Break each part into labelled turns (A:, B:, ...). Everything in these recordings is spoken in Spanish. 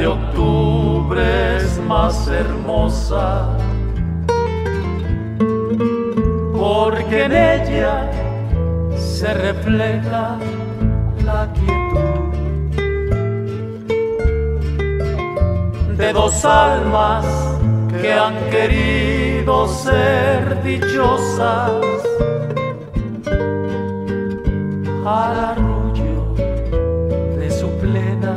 A: de octubre es más hermosa, porque en ella se refleja la quietud de dos almas que han querido ser dichosas al arrullo de su plena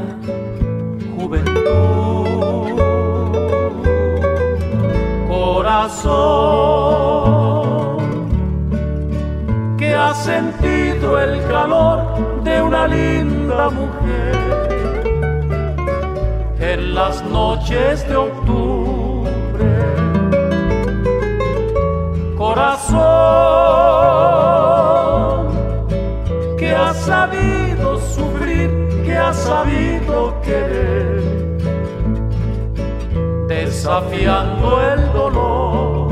A: juventud. Corazón que ha sentido el calor de una linda mujer en las noches de octubre. Corazón que ha sabido sufrir, que ha sabido querer, desafiando el dolor.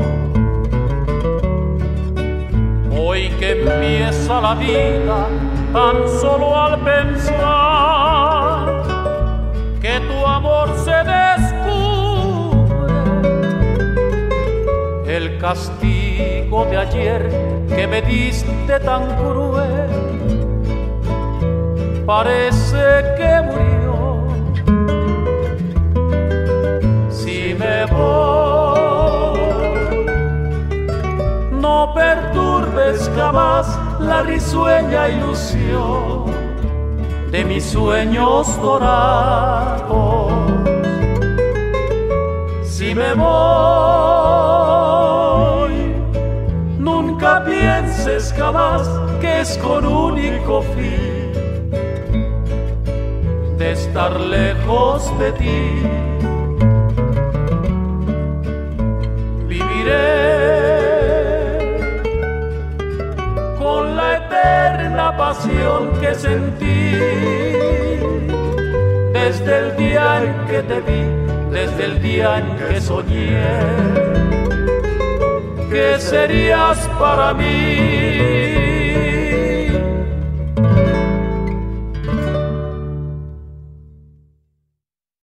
A: Hoy que empieza la vida, tan solo al pensar que tu amor se descubre, el castigo de ayer que me diste tan cruel parece que murió. Si me voy, no perturbes jamás la risueña ilusión de mis sueños dorados. Si me voy, nunca pienses jamás que es con único fin de estar lejos de ti. Viviré con la eterna pasión que sentí desde el día en que te vi, desde el día en que soñé que serías para mí.